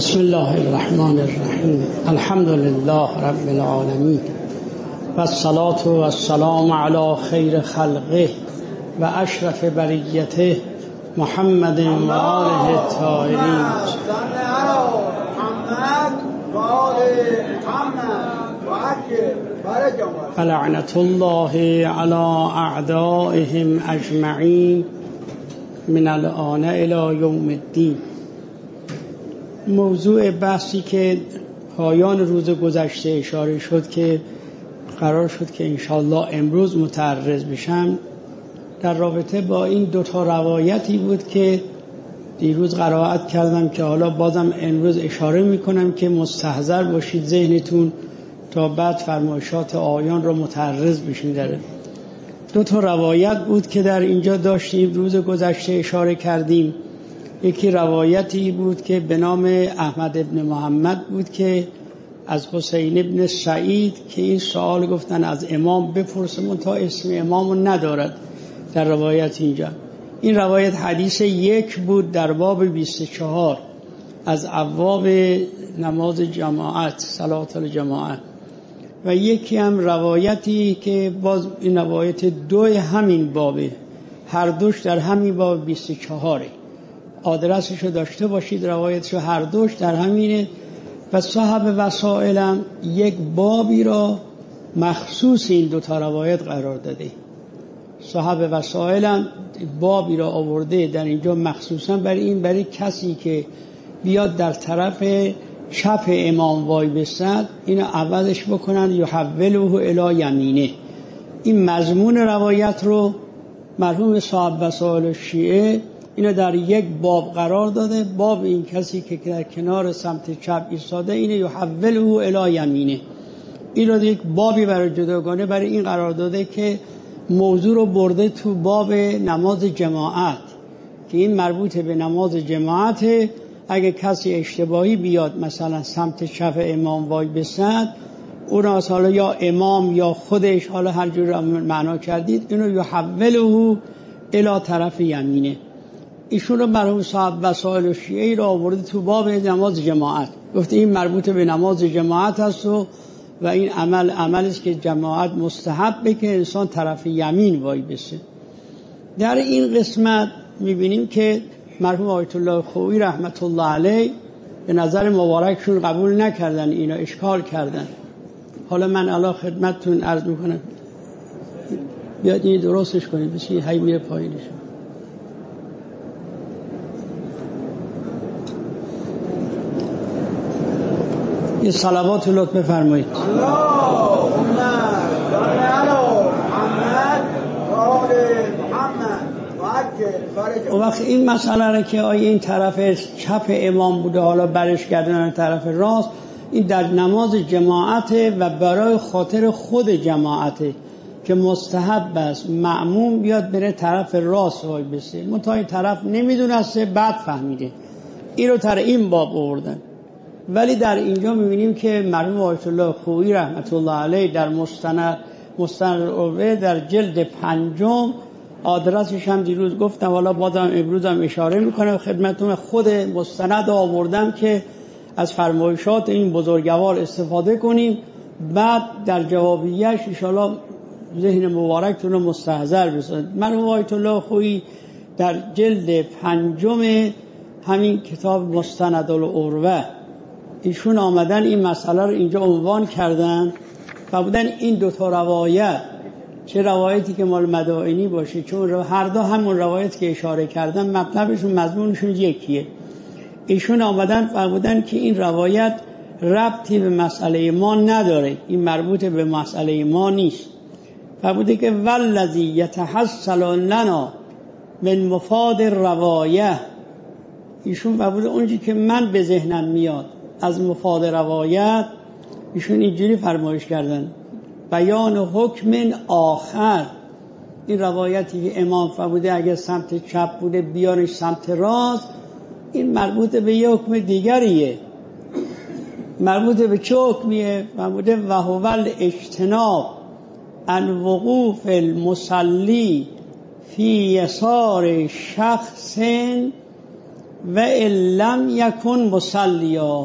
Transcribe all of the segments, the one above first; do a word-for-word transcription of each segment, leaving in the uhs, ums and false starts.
بسم الله الرحمن الرحیم. الحمد لله رب العالمین و الصلاة و السلام علی خیر خلقه و اشرف بریته محمد و آله الطاهرین. لعنت الله علی اعدائهم اجمعین من الآن الی یوم الدین. موضوع بحثی که پایان روز گذشته اشاره شد که قرار شد که انشالله امروز متعرض بشم در رابطه با این دوتا روایتی بود که دیروز قرائت کردم که حالا بازم امروز اشاره میکنم که مستحضر باشید ذهنتون تا بعد فرمایشات آیان رو متعرض بشین. داره دو تا روایت بود که در اینجا داشتیم روز گذشته اشاره کردیم. یکی روایتی بود که به نام احمد ابن محمد بود که از حسین ابن سعید که این سوال گفتن از امام بپرسمون تا اسم امامو ندارد در روایت اینجا. این روایت حدیث یک بود در باب بیست و چهار از ابواب نماز جماعت، صلات الجماعت. و یکی هم روایتی که باز این روایت دوی همین بابه، هر دوش در همین باب بیست و چهاره. آدرسشو داشته باشید، روایتشو هر دوش در همینه. و صاحب وسائلم یک بابی را مخصوص این دوتا روایت قرار داده. صاحب وسائلم بابی را آورده در اینجا مخصوصا برای این، برای کسی که بیاد در طرف چپ امام وای بستد اینو عوضش بکنن یحوله الی یمینه. این مضمون روایت رو مرحوم صاحب وسائل شیعه اینو در یک باب قرار داده. باب این کسی که در کنار سمت چپ ایستاده اینه یحوله الی یمینه. این رو یک بابی برای جداگانه برای این قرار داده که موضوع رو برده تو باب نماز جماعت که این مربوط به نماز جماعته. اگه کسی اشتباهی بیاد مثلا سمت چپ امام وای بسد، اون حالا یا امام یا خودش، حالا هر جور معنا کردید، اینو یحوله الی طرف یمینه. ایشون رو مرحوم صاحب وسائل شیعه را آورده تو باب نماز جماعت، گفته این مربوط به نماز جماعت هست و و این عمل عملی است که جماعت مستحبه که انسان طرف یمین وای بسه. در این قسمت میبینیم که مرحوم آیت الله خویی رحمت الله علیه به نظر مبارکشون قبول نکردن، اینا اشکال کردن. حالا من الان خدمتتون عرض میکنم، بیاد این درستش کنید بسی هی میره پایینش. یه صلوات لطف بفرمایید. اللهم صل علی محمد و آل محمد و عجل فرج. وقت این مسئله را که آیا این طرف چپ امام بوده حالا برش گردن طرف راست، این در نماز جماعته و برای خاطر خود جماعته که مستحب است مأموم بیاد بره طرف راست وای بسه. منتها این طرف نمیدونسته، بعد فهمیده، این رو تر این باب آوردن. ولی در اینجا می‌بینیم که مرحوم آیت الله خویی رحمت الله علیه در مستند مستند العروه در جلد پنجم، آدرسش هم دیروز گفتم، حالا بازم امروز هم اشاره میکنم خدمتتون، خود مستند آوردم که از فرمایشات این بزرگوار استفاده کنیم، بعد در جوابیش ان شاءالله ذهن مبارکتون رو مستحضر بسازید. مرحوم آیت الله خویی در جلد پنجم همین کتاب مستند العروه ایشون آمدن این مسئله رو اینجا عنوان کردن و بودن این دوتا روایت، چه روایتی که مال مدائنی باشه، چون هر دو همون روایت که اشاره کردن مطلبشون مضمونشون یکیه. ایشون آمدن و بودن که این روایت ربطی به مسئله ما نداره، این مربوط به مسئله ما نیست. و بوده که والذی یتحصل لنا من مفاد روایه، ایشون و بوده اونجی که من به ذهنم میاد از مفاد روایت، ایشون اینجوری فرمایش کردن بیان حکم آخر. این روایتی که امام فرموده اگر سمت چپ بوده بیارش سمت راست، این مربوط به یه حکم دیگریه. مربوط به چه حکمیه؟ فرموده و هو الاجتناب عن وقوف المصلی فی یسار شخص و لم یکن مصلیا.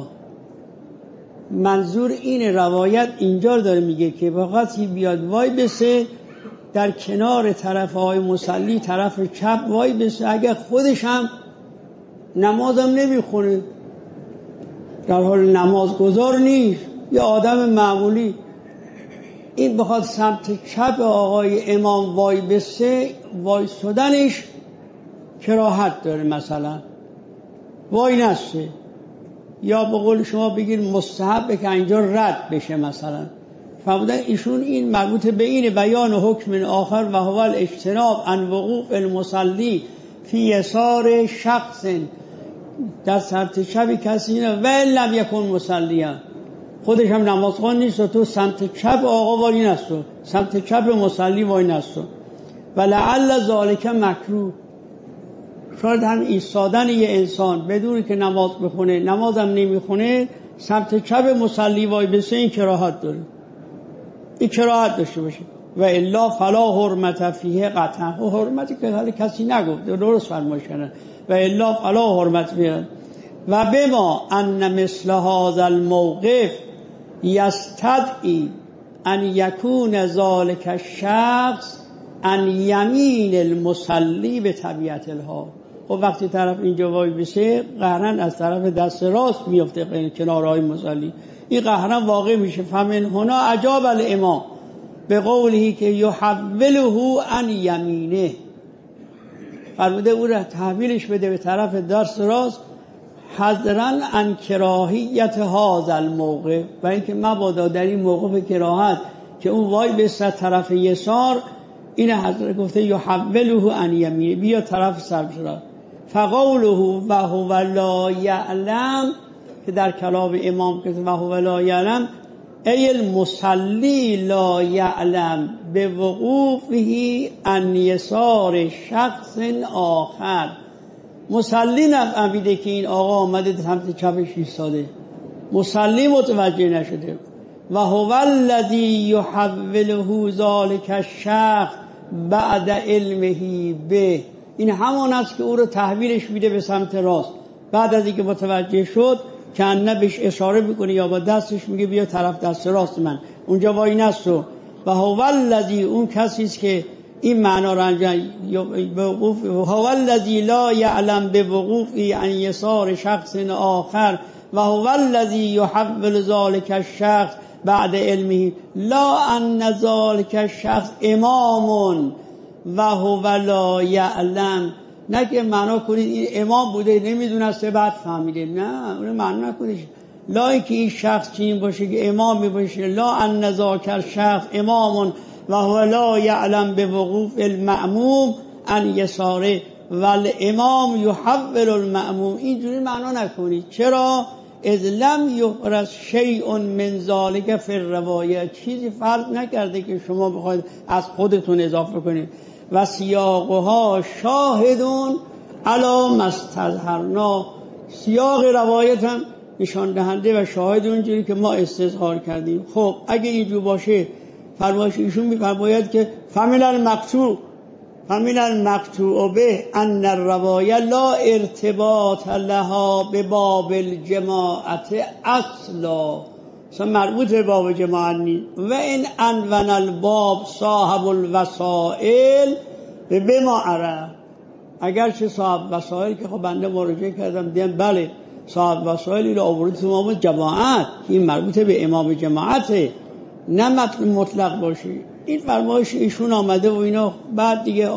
منظور این روایت اینجا داره میگه که وقتی بیاد وای بسه در کنار طرف های مصلی، طرف چپ وای بسه، اگر خودش هم نمازم نمیخونه، در حال نماز گذار نیست، یه آدم معمولی، این بخواد سمت چپ آقای امام وای بسه، وای سدنش کراهت داره، مثلا وای نسته، یا به قول شما بگیر مستحبه که اینجا رد بشه مثلا. فرمودن ایشون این مربوط به این بیان حکم آخر و هو الاجتناب عن وقوف المصلی فی یسار شخص، در سمت چپ کسی نه، و لم یکن مصلیا، خودش هم نمازخوان نیست و تو سمت چپ آقا وای نستو، سمت چپ مصلی وای نستو. و لعل ذالک مکروه، شاید هم ایستادن یه انسان بدون که نماز بخونه، نمازم نمیخونه، سمت چپ مصلی وای بسه، این کراهت داره، این کراهت داشته باشه. و الا فلا حرمت فیه قطعا، و حرمتی که حالا کسی نگفت، درست فرمایش کردن، و الا فلا حرمت فیه. و بما ان مثل هذا الموقف یستدعی ان یکون ذالک الشخص ان یمین المصلی به طبیعت الحال. و وقتی طرف اینجا وای بشه قهرن از طرف دست راست میفته کنارهای مصلی، این قهرن واقع میشه. فمن هنا اجاب الامام به قوله که یحوله عن یمینه، فرموده او را تحویلش بده به طرف دست راست، حذرا عن کراهیت هذا الموقف، و اینکه مبادا در این موقف کراهت که اون وای بسته طرف یسار، این حضرت گفته یحوله عن یمینه، بیا طرف سمت راست. فقوله و هو لا یعلم، که در کلام امام که و هو لا یعلم ای المصلی لا یعلم به وقوفه عن یسار شخص آخر، مصلی نفهمیده که این آقا آمده سمت چپش ایستاده، مصلی متوجه نشده. و هو الذی یحوله ذلک الشخص بعد علمه به، این همان است که او رو تحویلش میده به سمت راست بعد از اینکه متوجه شد، که انه بهش اشاره میکنه یا با دستش میگه بیا طرف دست راست من، اونجا وای نستو. و هو الذی، اون کسی است که این معنا را انجام بوقوف، هو الذی لا یعلم بوقوفی عن یسار شخص آخر و هو الذی یحول ذلک الشخص بعد علمه لا ان ذلک الشخص امام و هو لا یعلم. نه که معنا کنید این امام بوده نمیدونسته بعد فهمیده، نه اون معنا نکنید. لا اینکه این شخص چنین باشه که امام باشه، لا ان ذاک الشخص امام و هو لا یعلم بوقوف المأموم ان یساره و الامام یحول المأموم، اینجوری معنا نکنید. چرا؟ اذ لم یحرز شیء من ذلک فی الروایه، چیزی فرق نکرده که شما بخواید از خودتون اضافه کنید. و سیاقها شاهدون علی ما استظهرنا، سیاق روایت هم نشان دهنده و شاهد اونجوری که ما استظهار کردیم. خب اگه اینجور باشه، فرمایش ایشون میفرماید که فمن المقطوع فمن المقطوع به ان الروایه لا ارتباط لها به باب الجماعت اصلا، اصلا مربوط به باب جماعت نیست. و این انون الباب صاحب الوسائل به ما عرف، اگرچه صاحب وسائل که خب بنده مراجعه کردم دیدم بله صاحب وسائل این آورد تو امام جماعت، این مربوط به امام جماعته، نه مطلق باشی. این فرمایش ایشون آمده و اینا، بعد دیگه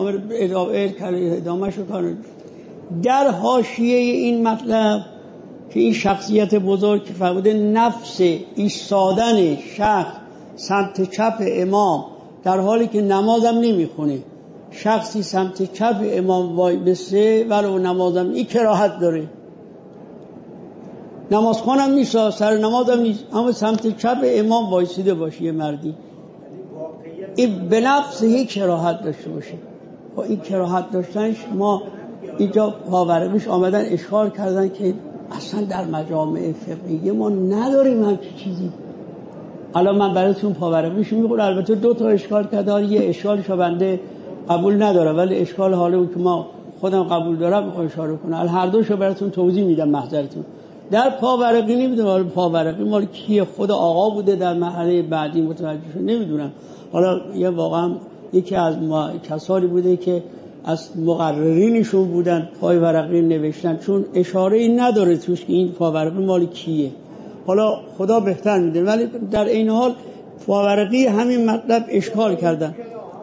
ادامه شو کار. در حاشیه این مطلب که این شخصیت بزرگ که فرموده نفس ایستادن شخص سمت چپ امام در حالی که نمازم نمیخونه، شخصی سمت چپ امام وای بسه ولو نمازم، این کراهت داره، نماز خونم نیست، سر نمازم نیست، اما سمت چپ امام وایسیده باشه یه مردی، این به نفس هیچ کراهت داشته باشه. با این کراهت داشتنش ما اینجا پاورقیش آمدن اشکال کردن که اصلا در مجامع فقهی ما نداریم همچین چیزی. الان من براتون پاورقیش میگم، البته دو تا اشکال کرده، یه اشکالشو بنده قبول نداره، ولی اشکال حالا اون که ما خودم قبول دارم میخوام اشاره کنم. هر دوشو براتون توضیح میدم محضرتون. در پاورقی نمیدونم حالا پاورقی مال کیه، خود آقا بوده در مرحله بعدی متوجه شد نمیدونم. حالا یه واقعا یکی از ما کسانی بوده که از مقررینشون بودن پای ورقی نوشتن، چون اشاره این نداره توش که این پاورقی مال کیه. حالا خدا بهتر میده، ولی در این حال پاورقی همین مطلب اشکال کردن.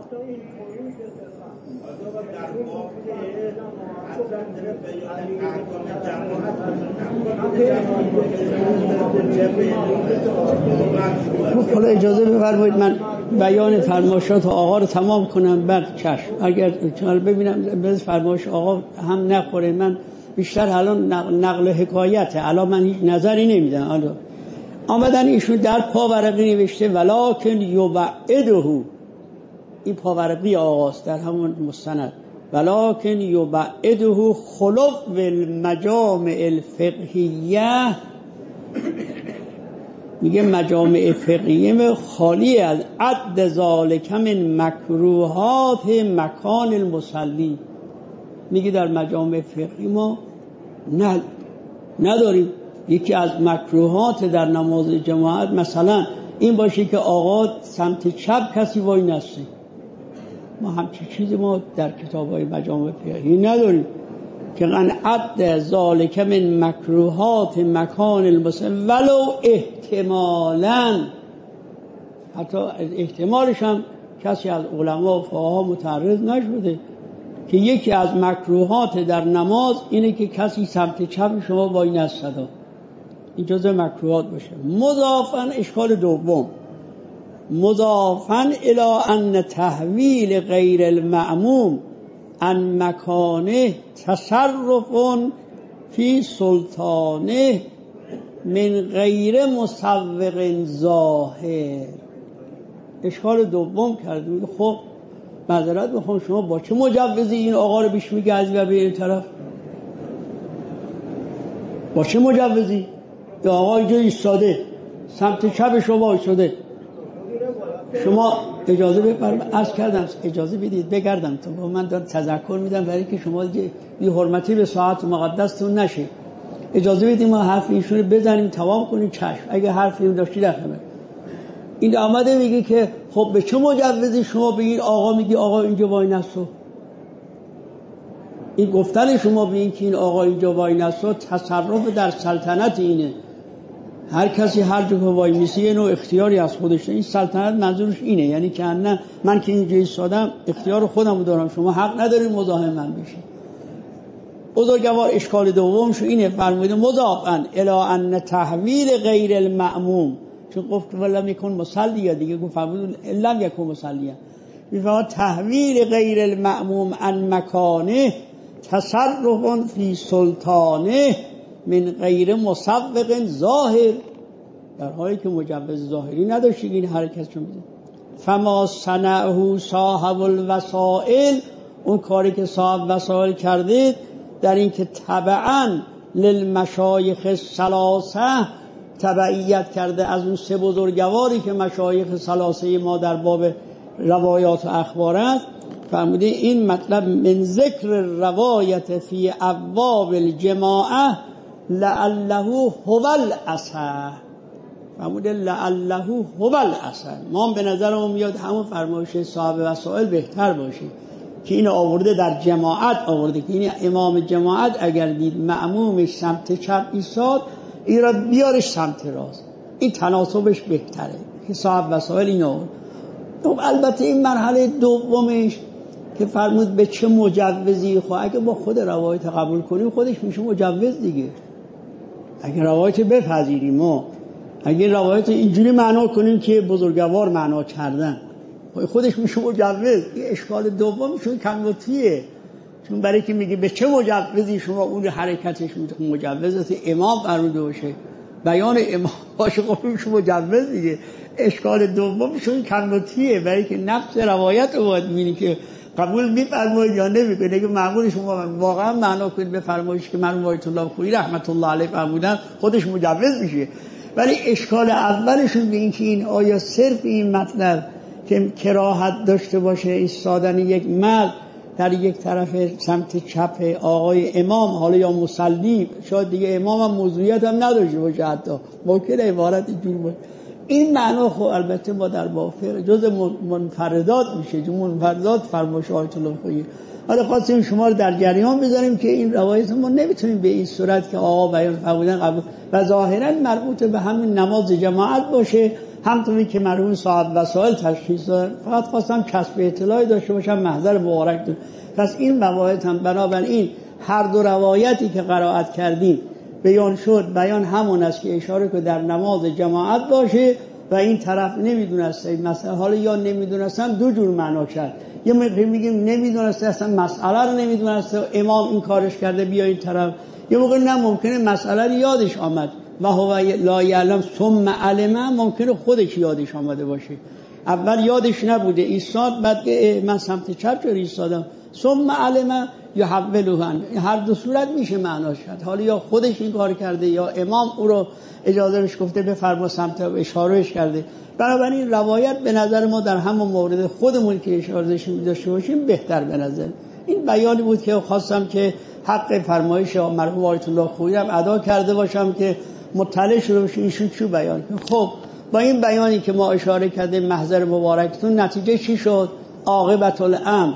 حالا اجازه بفرمایید من بیان فرمایشات آقا رو تمام کنم بعد چشم. اگر چون ببینم به فرمایش آقا هم نخوره، من بیشتر الان نقل حکایته، الان من هیچ نظری نمیدم. الان آمدن ایشون در پاورقی نوشته ولکن یبعده، این پاورقی آقاست در همون مستند، ولکن یبعده خلف المجامع الفقهیه، میگه مجامع فقهیه خالی از عد ذالک من مکروهات مکان المصلی. میگه در مجامع فقهی ما نه نداریم. یکی از مکروهات در نماز جماعت مثلا این باشه که آقا سمت چپ کسی وای نسته. ما همچین چیزی ما در کتاب‌های مجامع فقهی نداریم که قن عد ذالک من مکروهات مکان المصلی ولو احتمالاً، حتی احتمالش هم کسی از علما و فقها متعرض نشده که یکی از مکروهات در نماز اینه که کسی سمت چپ شما وای نسته. این جزء مکروهات باشه. مضافاً اشکال دوم، مضافاً الی ان تحویل غیر المأموم عن مکانه تصرف فی سلطانه من غیر مسوق ظاهر. اشکال دوم کردیم. خب معذرت میخوام، شما با چه مجوزی این آقا رو بیش میگردی و به این طرف؟ با چه مجوزی؟ این آقا اینجا ایستاده سمت چپ شما ایستاده، شما اجازه بفرمایید عرض کردم اجازه بدید بگردم تو با من دارم تذکر میدم برای که شما بی حرمتی به ساعت مقدستون نشه. اجازه بدید ما حرف ایشون رو بزنیم تمام کنیم. چشم. اگه حرفی داشتی رفت. این آمده میگه که خب به چه مجوزی شما به این آقا میگی آقا اینجا وای نستو؟ این گفتن شما به این که این آقا اینجا وای نستو تصرف در سلطنت اینه. هر کسی هر جا که وای میسی اینو اختیاری از خودش. این سلطنت منظورش اینه، یعنی که نه من که اینجا ایستادم اختیار خودمو دارم، شما حق ندارید مزاحم من بشید. بزرگوار اشکال دومش اینه، فرموده مضافاً الی ان تحویل غیر المأموم، چون گفت ولم یکن مصلی دیگه، گفت فرمود لم یکن مصلی، میفرماد تحویل غیر المأموم عن مکانه تصرف فی سلطانه من غیر مسوق ظاهر، در حالی که مجوز ظاهری نداشتید این حرکت رو میده. فما صنعه صاحب الوسائل، اون کاری که صاحب وسائل کرده در این که تبعاً للمشایخ الثلاثه، تبعیت کرده از اون سه بزرگواری که مشایخ ثلاثه ما در باب روایات و اخبار است، فرموده این مطلب من ذکر روایت فی ابواب الجماعه لعله هو الاصح، فرموده لعله هو الاصح. ما به نظرمون میاد همون فرمایش صاحب وسائل بهتر باشه که این آورده در جماعت آورده که این امام جماعت اگر دید مأمومش سمت چپ ایستاد این را بیارش سمت راست، این تناسبش بهتره که صاحب وسائل این آورد. البته این مرحله دومش که فرمود به چه مجوزی، خب اگه با خود روایت قبول کنیم خودش میشه مجوز دیگه. اگه روایت بپذیریم ما، اگه روایت اینجوری معنا کنیم که بزرگوار معنا کردن خودش میشه مجوز. این اشکال دومشون کموتیه، چون برای که میگه به چه مجوزی شما اون حرکتش میتونه مجوزات امام فرموده باشه، بیان امام باشه، خب میشه مجوز دیگه. اشکال دومشون کموتیه، برای که نفس روایت رو باید ببینی که قبول می‌فرمایید یا نمی‌کنید. اگه معقول شما واقعا معنا کنید به فرمایشی که مرحوم آیت الله خویی رحمت الله علیه فرمودن خودش مجوز میشه. ولی اشکال اولشون به این که این آیا صرف این مطلب که کراهت داشته باشه ایستادن یک مرد در یک طرف سمت چپ آقای امام، حالا یا مصلی، شاید دیگه امام هم موضوعیت هم نداشته باشه، حتی ممکنه عبارت اینجور باشه. این معنا خب البته ما در بافر جز منفردات میشه، جز منفردات فرمایش آیت الله خویی. حالا خواستیم شما رو در جریان بذاریم که این روایت ما نمیتونیم به این صورت که آقا بیان فرمودن قبول و ظاهرا مربوط به همین نماز جماعت باشه، همونطوری که مرحوم صاحب وسائل تشخیص دادن. فقط خواستم کسب اطلاعی داشته باشم، محضر مبارک داشت. پس این روایت هم بنابراین هر دو روایتی که قرائت کردیم بیان شد، بیان همون است که اشاره که در نماز جماعت باشه و این طرف نمیدونسته مثلا، حالا یا نمیدونستن دو جور معنا کرد. یه موقع میگیم نمیدونسته، اصلا مسئله رو نمیدونسته، امام این کارش کرده بیا این طرف. یه موقع نه، ممکنه مسئله رو یادش آمد و هو لا یعلم ثم علم، ممکنه خودش یادش آمده باشه، اول یادش نبوده ایستاد، بعد که من سمت چپ چرا ایستادم، ثم علم یحولهن. هر دو صورت میشه معناش کرد، حالا یا خودش این کار کرده یا امام او رو اجازه بهش گفته بفرما سمت، اشارهش کرده. بنابراین روایت به نظر ما در همون مورد خودمون که اشاره داشته باشیم بهتر به نظر. این بیانی بود که خواستم که حق فرمایش مرحوم آیت الله خویی هم ادا کرده باشم که مطلع شده باشه ایشون چی بیان. خب با این بیانی که ما اشاره کردیم محضر مبارکتون، نتیجه چی شد؟ عاقبت الامر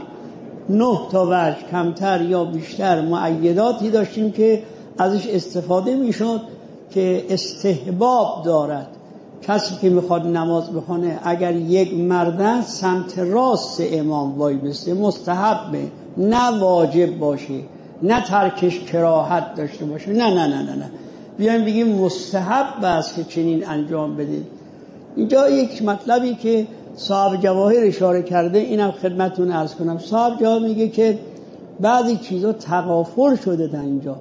نه تا وجه کمتر یا بیشتر مؤیداتی داشتیم که ازش استفاده میشد که استحباب دارد کسی که میخواد نماز بخونه اگر یک مردن سمت راست امام وای بسته، مستحبه، نه واجب باشه، نه ترکش کراهت داشته باشه، نه نه نه نه نه بیایم بگیم مستحب است که چنین انجام بدید. اینجا یک مطلبی که صاحب جواهر اشاره کرده اینم خدمتتون عرض کنم. صاحب جواهر میگه که بعضی چیزا تغافل شده در اینجا.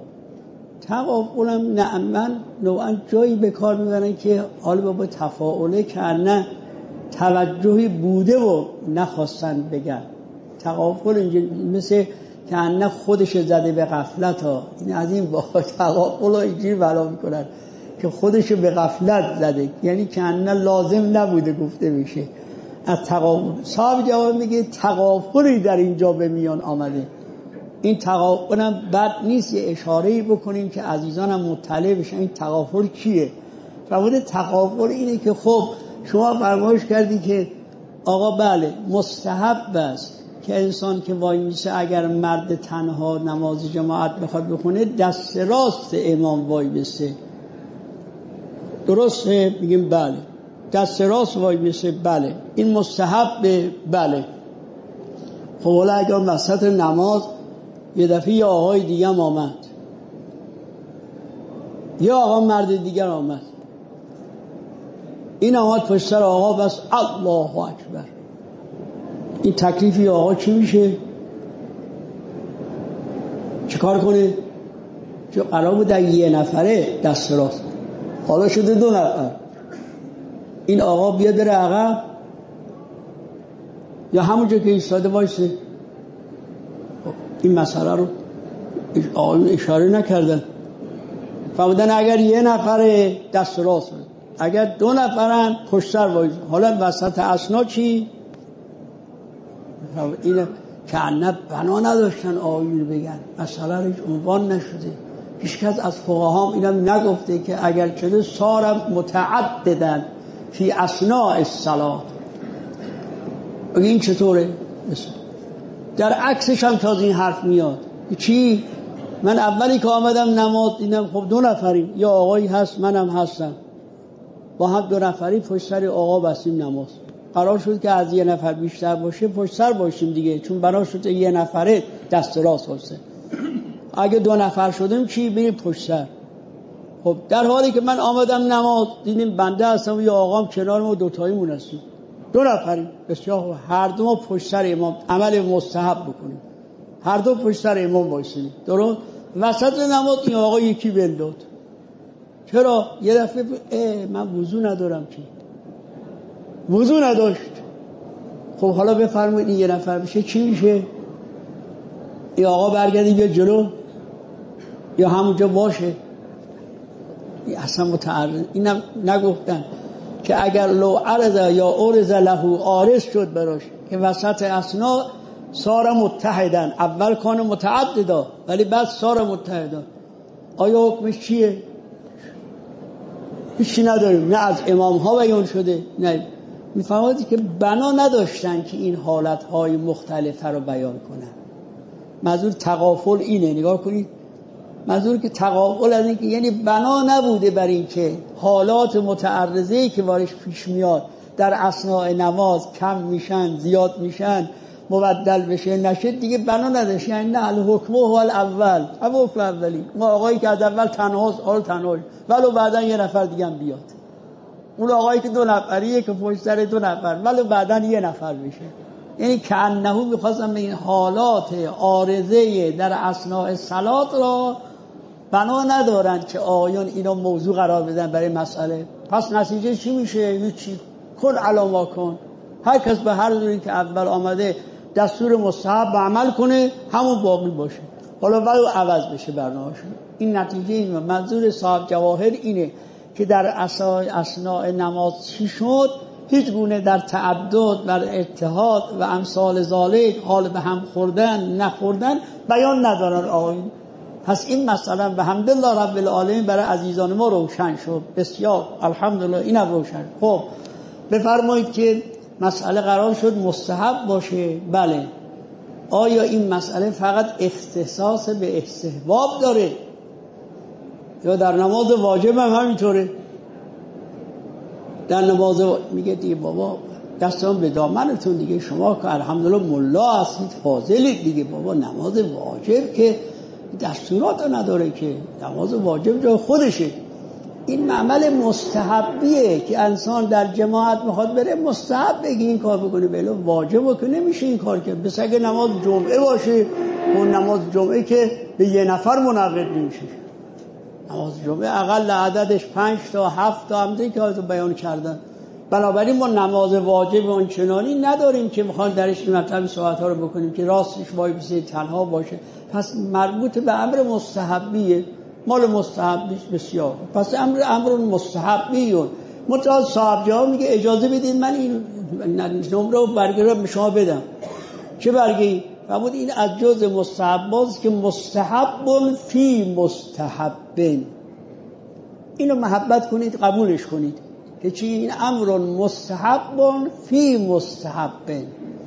تغافلم نه، من نوعا جایی به کار میبرن که حالا با تفاعله که نه توجهی بوده و نخواستن بگن. تغافل اینجا مثل که نه خودش زده به غفلت ها، این از این با تغافل ها اینجوری بلا میکنن که خودش به غفلت زده، یعنی که نه لازم نبوده گفته میشه از تغافل. صاحب جواب میگه تغافلی در اینجا به میان آمده. این تغافل هم بد نیست، یه اشاره‌ای بکنیم که عزیزانم مطلع بشن این تغافل کیه. فرموده تغافل اینه که خب شما فرمایش کردی که آقا بله مستحب است که انسان که وای میسه اگر مرد تنها نماز جماعت بخواد بخونه دست راست امام وای بسه، درسته؟ میگیم بله دست راست وای بسه، بله این مستحب، بله. خب حالا اگر وسط نماز یه دفعه یه آقای دیگه هم آمد، یه آقا مرد دیگر آمد، این آمد پشت سر آقا بس الله اکبر، این تکلیفی آقا چی میشه؟ چه کار کنه؟ چون قرار بود در یه نفره دست راست، حالا شده دو نفر، این آقا بیاد بره عقب یا همونجا که ایستاده وایسه؟ این مسئله رو آقایون اشاره نکردن، فرمودن اگر یه نفره دست راست، اگر دو نفرن پشت سر وایسه. حالا وسط اثنا چی؟ این که نه بنا نداشتن آقایون بگن، مسئله رو عنوان نشده، هیچ کس از فقها اینم نگفته که اگر چه صار متعددن فی اثناء الصلاه. این چطوره؟ در عکسش هم تازه این حرف میاد. چی؟ من اولی که آمدم نماز دیدم خب دو نفریم، یا آقایی هست منم هستم، با هم دو نفری پشت سر آقا بستیم نماز. قرار شد که از یه نفر بیشتر باشه پشت سر باشیم دیگه، چون بنا شد یه نفره دست راست باشه. اگه دو نفر شدیم چی؟ بریم پشت سر. خب در حالی که من آمدم نماز دیدیم بنده هستم و یه آقام کنار ما دوتاییمون هستیم، دو نفریم، بسیار هر دو ما پشت سر امام عمل مستحب بکنیم، هر دو پشت سر امام باشیم. درست وسط نماز این آقا یکی بنداد، چرا؟ یه دفعه من وضو ندارم، چی؟ وضو نداشت. خب حالا بفرمایید این یه نفر بشه چی میشه؟ این آقا برگردی بیا جلو یا همونجا باشه؟ این اصلا متعرض، اینم نگفتن که اگر لو عرض یا عرض له عارض شد براش که وسط اثنا سار متحدن، اول کان متعددا ولی بعد سار متحدا. آیا حکمش چیه؟ هیچی نداریم، نه از امام ها بیان شده، نه میفهمید که بنا نداشتن که این حالت های مختلفه رو بیان کنن. منظور تغافل اینه، نگاه کنید، منظور که تغافل از این که یعنی بنا نبوده بر این که حالات متعرضه‌ای که وارش پیش میاد در اثناء نماز کم میشن، زیاد میشن، مبدل بشه نشه، دیگه بنا نداشت. یعنی نه الحکم هو الاول، هم حکم اولی، ما آقایی که از اول تنهاست حال تنها ولو بعدن یه نفر دیگه هم بیاد، اون آقایی که دو نفریه که پشت سر دو نفر ولو بعدن یه نفر بشه. یعنی کأنه میخواستم به این حالات عارضه در اثناء صلات را بنا ندارند که آیان اینا موضوع قرار بدن برای مسئله. پس نتیجه چی میشه؟ هیچی. کن علاما کن، هر کس به هر دوری که اول آمده دستور مستحب عمل کنه، همون باقی باشه، حالا ولو عوض بشه برنامه‌شون. این نتیجه این. منظور صاحب جواهر اینه که در اثناء نماز چی شد، هیچ گونه در تعدد و اتحاد و امثال ذالک، حال به هم خوردن نخوردن بیان ندارن آیین. پس این مثلا به حمدالله رب العالمین برای عزیزان ما روشن شد. بسیار الحمدلله اینم روشن. خب بفرمایید که مسئله قرار شد مستحب باشه. بله، آیا این مسئله فقط اختصاص به استحباب داره یا در نماز واجب هم همینطوره؟ در نماز میگه دیگه بابا دستان به دامنتون دیگه، شما که الحمدلله ملا هستید فاضلید دیگه، بابا نماز واجب که دستورات نداره که، نماز واجب جای خودشه. این عمل مستحبیه که انسان در جماعت میخواد بره مستحب بگی این کار بکنه، بله واجب که نمیشه این کار کرد. بس اگه نماز جمعه باشه، اون نماز جمعه که به یه نفر منعقد نمیشه، نماز جمعه اقل عددش پنج تا هفت تا همده که آیتو بیان کردن. بنابراین ما نماز واجب آنچنانی نداریم که میخوان درش این مطلب صحبت ها رو بکنیم که راستش وای بسید تنها باشه. پس مربوط به امر مستحبیه، مال مستحبیش بسیار. پس امر امر مستحبیون. متعال صاحب جواب میگه اجازه بدید من این نمره و برگه رو به شما بدم. چه برگی؟ فرمود این از جز مستحباست که مستحبون فی مستحبن، اینو محبت کنید، قبولش کنید که چی؟ این امر مستحبون فی مستحبن.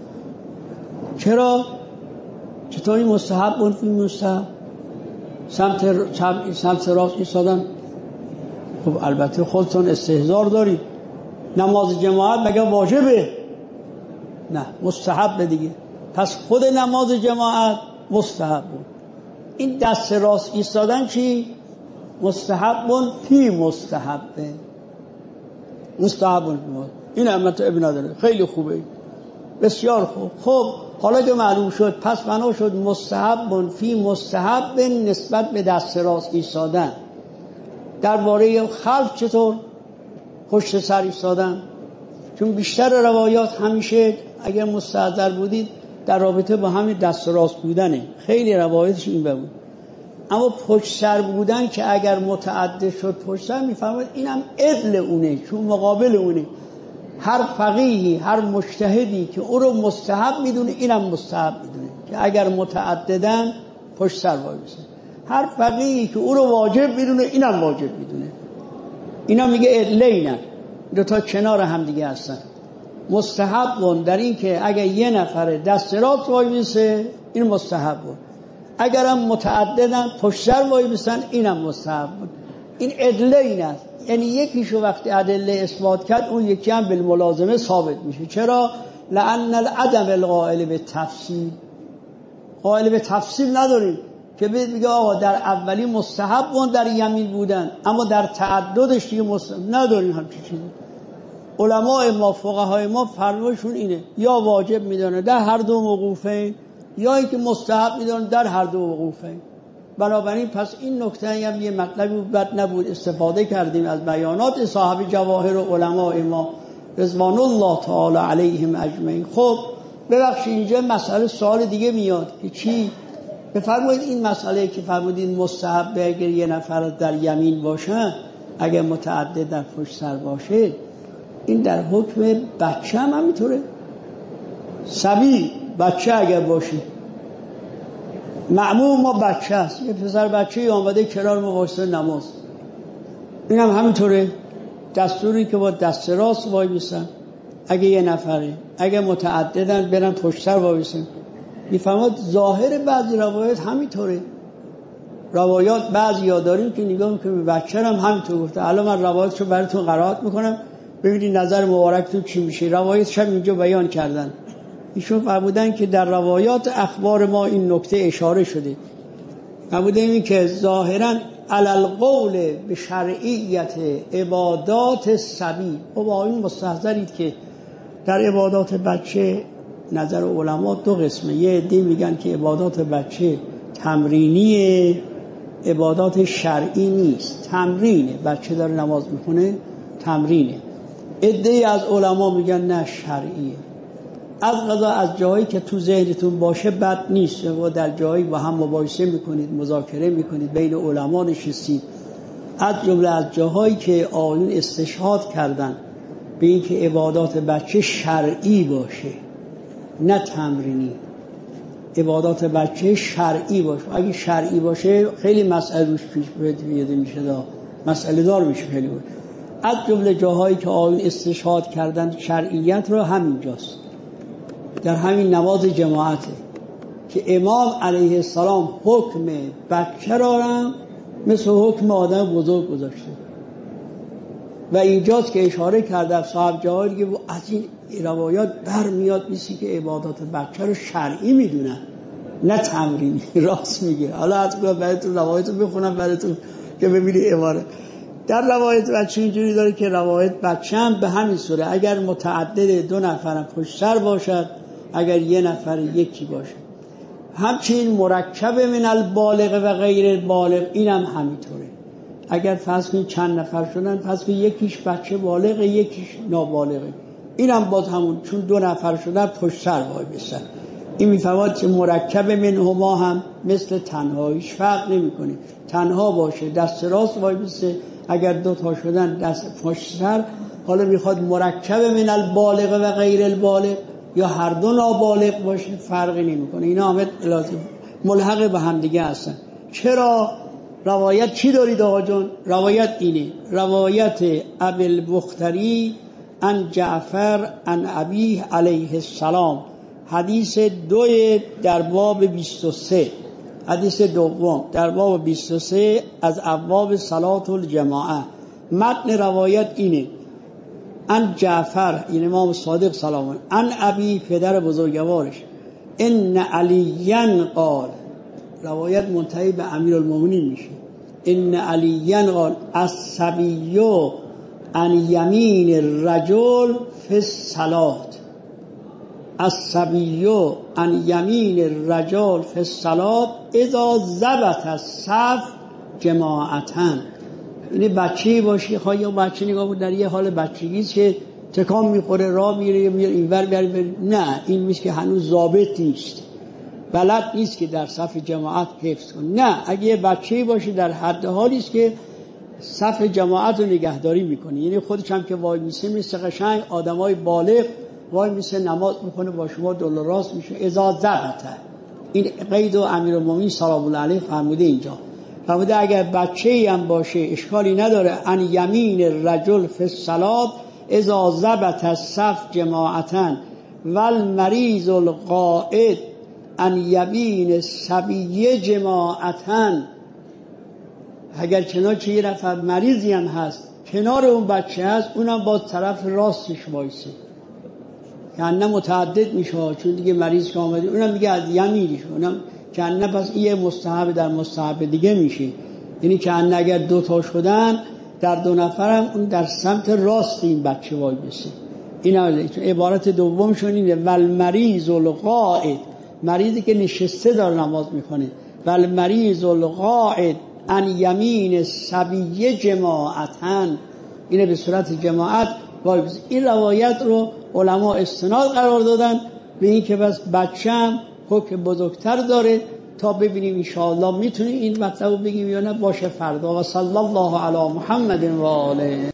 چرا؟ چطوری مستحبون فی مستحب؟ سمت سمت سمت راست ایستادن. خب البته خودتون استحضار دارید، نماز جماعت مگه واجبه؟ نه، مستحب دیگه. پس خود نماز جماعت مستحب بود. این دست راست ایستادن چی؟ مستحبون فی مستحبه، مستحبون. این امت ابن نداره، خیلی خوبه، بسیار خوب. خب حالا که معلوم شد، پس بنا شد مستحبون فی مستحب نسبت به دست راست ایستادن. درباره خلف چطور؟ پشت سر ایستادن. چون بیشتر روایات همیشه اگر مستحضر بودید در رابطه با همین دست راست بودنه، خیلی روایتش این بود. اما پشت سر بودن که اگر متعدد شد پشت سر، میفهمید اینم عدل اونه، چون مقابل اونه. هر فقیهی، هر مجتهدی که او رو مستحب میدونه، اینم مستحب میدونه که اگر متعددن پشت سر وای بسن. هر فقیهی که او رو واجب میدونه، اینم واجب میدونه. اینا میگه عدله، اینا دو تا کنار هم دیگه هستن. مستحب بود در این که اگر یه نفر دست راست وای بسه، این مستحب بود. اگرم متعددن پشت سر وای بسن، اینم مستحب بود. این عدله این است. یعنی یکیشو وقتی ادله اثبات کرد، اون یکی هم بالملازمه ثابت میشه. چرا؟ لأن العدم القائل به تفصیل، قائل به تفصیل نداریم که بگه آقا در اولی مستحب بودن در یمین بودن، اما در تعددش دیگه مستحب نداریم. همچین چیزی علماء ما، فقهای ما فرمایشون اینه، یا واجب میدونه در هر دو موقوفین، یا اینکه مستحب میدونه در هر دو موقوفین. بنابراین پس این نکته هم یه مطلبی بد نبود استفاده کردیم از بیانات صاحب جواهر و علماء ما رضوان الله تعالی علیهم اجمعین. خب ببخشید اینجا مسئله سوال دیگه میاد که چی؟ بفرمایید این مسئله که فرمودین مستحب اگر یه نفر در یمین باشه، اگر متعدد در پشت سر باشه، این در حکم بچه هم همینطوره؟ صبی بچه اگر باشی، معموم ما بچه است، یه پسر بچه‌ای آمده کنار ما واسه نماز، این هم همینطوره. دستوری که با دست راست وای میسن، اگه یه نفره، اگه متعددن برن پشت سر وای میسن. میفهمد ظاهر بعضی روایات همینطوره. روایات بعضی ها داریم که نگاه میکنیم به بچه هم همینطور گفته. الان من روایاتشو براتون قرائت میکنم ببینید نظر مبارکتون چی میشه. روایاتش هم اینجا بیان کردن. ایشون فرمودن که در روایات اخبار ما این نکته اشاره شده، فرمودن این که ظاهرا علی القول به شرعیت عبادات صبی، و با این مستحضرید که در عبادات بچه نظر علما دو قسمه. یه عده میگن که عبادات بچه تمرینیه، عبادات شرعی نیست، تمرینه، بچه داره نماز میخونه تمرینه. عده از علما میگن نه شرعیه. از قضا از جایی که تو ذهنتون باشه بد نیست و در جایی با هم مباحثه میکنید، مذاکره میکنید، بین علما نشستید، از جمله از جاهایی که آیون استشهاد کردن به این که عبادات بچه شرعی باشه نه تمرینی، عبادات بچه شرعی باشه. اگه شرعی باشه خیلی مسئله روش پیش بیاده میشه، دا مسئله دار میشه خیلی بود. از جمله جاهایی که آیون استشهاد کردن شرعیت رو همینجاست، در همین نماز جماعته که امام علیه السلام حکم بچه را هم مثل حکم آدم بزرگ گذاشته و اینجاست که اشاره کرده صاحب جاهایی که از این روایات برمیاد میسی که عبادات بچه رو شرعی میدونن نه تمرینی. راست میگه. حالا حتما براتون روایت رو بخونم براتون که ببینید عبارت در روایت بچه اینجوری داره که روایت بچه هم به همین صورت اگر متعدد دو نفر پشت سر باشد، اگر یه نفر یکی باشه. همچنین مرکب من البالغ و غیر البالغ این هم همینطوره. اگر فرض کنید چند نفر شدن، فرض کنید یکیش بچه بالغه یکیش نابالغه، این هم باز همون، چون دو نفر شدن پشت سر وای بسن. این میفهمد که مرکب من هما هم مثل تنهاییش فرق نمی کنه. تنها باشه دست راست وای بسه، اگر دو تا شدن دست پشت سر. حالا میخواد مرکب من البالغ و غیر البالغ یا هر دو نابالغ باشه فرقی نمیکنه. اینا همه ملحق به هم دیگه هستن. چرا؟ روایت چی دارید آقا جون؟ روایت اینه، روایت ابی البختری عن جعفر عن ابیه علیه السلام، حدیث دو در باب بیست و سه، حدیث دوم در باب بیست و سه از ابواب صلات الجماعه. متن روایت اینه، ان جعفر این امام صادق سلام علیه، ان ابی پدر بزرگوارش، ان علیین قال، روایت منتهی به امیرالمومنین میشه، ان علیین قال الصبی عن یمین الرجل فی الصلاة، الصبی عن یمین الرجل فی الصلاة اذا ضبط الصف جماعتن. یعنی بچه‌ای باشه، خواهی یا بچه نگاه بود در یه حال بچگیست که تکان میخوره راه میره میره اینور بره، نه این میشه که هنوز ضابط نیست، بلد نیست که در صف جماعت حفظ کنه. نه، اگه یه بچه‌ای باشه در حد حالی است که صف جماعت رو نگهداری میکنه، یعنی خودش هم که وای میسه مثل قشنگ آدمای بالغ وای میسه نماز میکنه با شما دل راست میشه. اذا ضبط، این قید و امیرالمومنین سلام الله علیه فرموده اینجا، فرموده اگر بچه‌ای هم باشه اشکالی نداره. ان یمین الرجل فی الصلاة اذا ضبط الصف جماعتا والمریض القائد ان یمین الصبی جماعتا. اگر چنانچه یه نفر مریضی هم هست کنار اون بچه هست، اونم با طرف راستش وایسه، یعنی متعدد میشه چون دیگه مریض که آمده، اونم میگه از یمینش، اونم که نه پس این مستحب در مستحب دیگه میشه. یعنی که اگر دو تا شدن در دو نفرم اون در سمت راست این بچه وای بسه. این عبارت دومشون اینه، والمریض القائد، مریضی که نشسته داره نماز میکنه، والمریض القائد ان یمین الصبی جماعتن، اینه به صورت جماعت وای بسه. این روایت رو علما استناد قرار دادن به این که بس بچه‌م حکم بزرگتر داره، تا ببینیم انشاءالله میتونیم این مطلب رو بگیم یا نه. باشه فردا. و صلی الله علی محمد و آله.